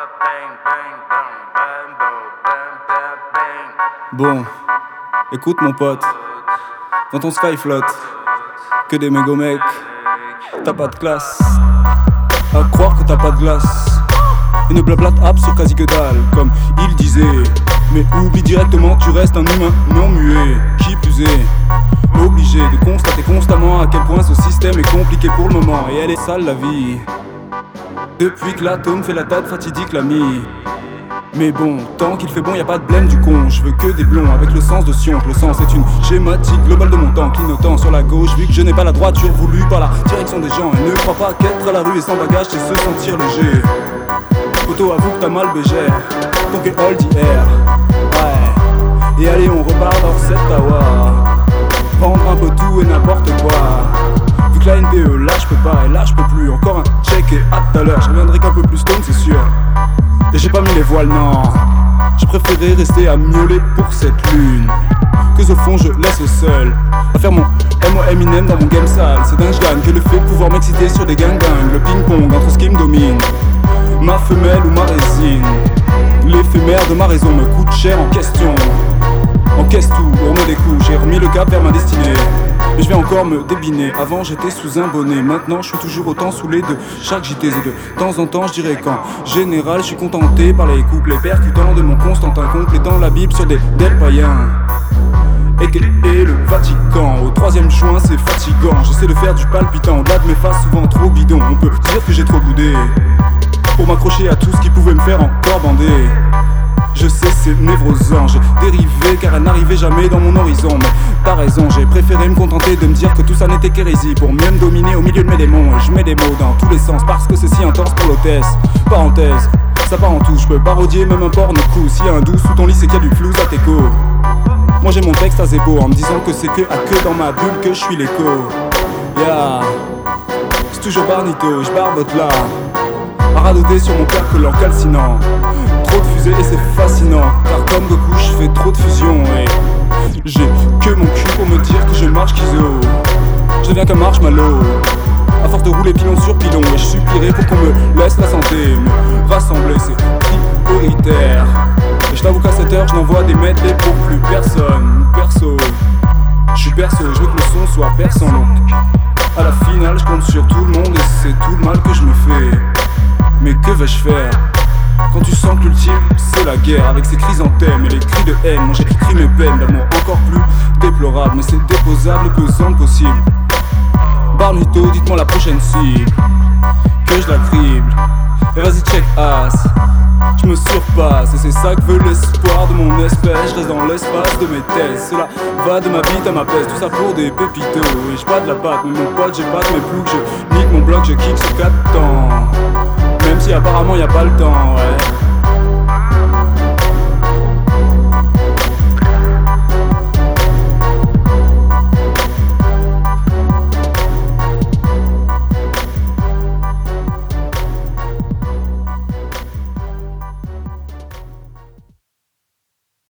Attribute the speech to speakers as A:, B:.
A: Bon, écoute mon pote, dans ton sky flotte, que des mégo mecs, t'as pas de classe, à croire que t'as pas de glace. Une blablate app sur quasi que dalle, comme il disait. Mais oublie directement, tu restes un humain non muet. Qui plus est, obligé de constater constamment à quel point ce système est compliqué pour le moment. Et elle est sale la vie, depuis que l'atome fait la date fatidique la mie. Mais bon, tant qu'il fait bon, y a pas de blême du con. Je veux que des blonds avec le sens de Sion. Le sens est une schématique globale de mon temps, clignotant sur la gauche. Vu que je n'ai pas la droiture voulue par la direction des gens. Et ne crois pas qu'être à la rue et sans bagage c'est se sentir léger. Poto, avoue que t'as mal bégère, donc est all the air. Ouais, et allez on repart dans cette tower. Prendre un peu tout et n'importe quoi. Vu que la NPE là je peux pas et là je peux plus. Encore un check et à tout à l'heure. Je reviendrai qu'un peu plus stone c'est sûr. Et j'ai pas mis les voiles, non. J'ai préféré rester à miauler pour cette lune. Que au fond je laisse seul à faire mon MO Eminem dans mon game sale. C'est dingue, je gagne que le fait de pouvoir m'exciter sur des gangbangs. Le ping-pong entre ce qui me domine, ma femelle ou ma résine. L'éphémère de ma raison me coûte cher en question. Encaisse tout, on me des coups. J'ai remis le cap vers ma destinée. Mais je vais encore me débiner. Avant j'étais sous un bonnet, maintenant je suis toujours autant saoulé de chaque JT. Et de temps en temps je dirais qu'en général je suis contenté par les couplets percutants de mon Constantin, complétant la Bible sur des Del païens. Et le Vatican, au 3e juin c'est fatigant. J'essaie de faire du palpitant, au-delà de mes faces souvent trop bidons. On peut dire que j'ai trop boudé pour m'accrocher à tout ce qui pouvait me faire encore bander. Je sais c'est névrosant, j'ai dérivé car elle n'arrivait jamais dans mon horizon. Mais t'as raison, j'ai préféré me contenter de me dire que tout ça n'était qu'hérésie, pour mieux me dominer au milieu de mes démons. Et je mets des mots dans tous les sens parce que c'est si intense pour l'hôtesse. Parenthèse, ça part en tout, je peux parodier même un porno coup. S'il y a un doux sous ton lit c'est qu'il y a du flou à t'écho. Moi j'ai mon texte à zébo en me disant que c'est que dans ma bulle que je suis l'écho. Yeah, c'est toujours Barnito, je barbote là, à radoter sur mon père que leur calcinant. Trop de fusées et c'est fascinant, car comme Goku je fais trop de fusion. Et j'ai que mon cul pour me dire que je marche schizo. Je deviens qu'un marshmallow, à force de rouler pilon sur pilon. Et je supplierai pour qu'on me laisse la santé. Me rassembler c'est prioritaire. Et je t'avoue qu'à cette heure je n'envoie des medley pour plus personne. Perso, je suis perso, je veux que le son soit perçant. Donc à la finale je compte sur tout le monde et c'est tout le mal que je me fais. Mais que vais-je faire quand tu sens que l'ultime c'est la guerre, avec ses chrysanthèmes et les cris de haine. Moi j'écris mes peines d'amour encore plus déplorables, mais c'est déposable et pesant possible. Barnito, dites-moi la prochaine cible, que je la crible. Et vas-y check ass, je me surpasse. Et c'est ça que veut l'espoir de mon espèce. Je reste dans l'espace de mes thèses. Cela va de ma bite à ma peste, tout ça pour des pépitos. Et j'pas de la patte, mais mon pote j'ai pas de mes ploucs. Je nique mon bloc, je kick sur 4 temps, même si apparemment y a pas le temps, ouais.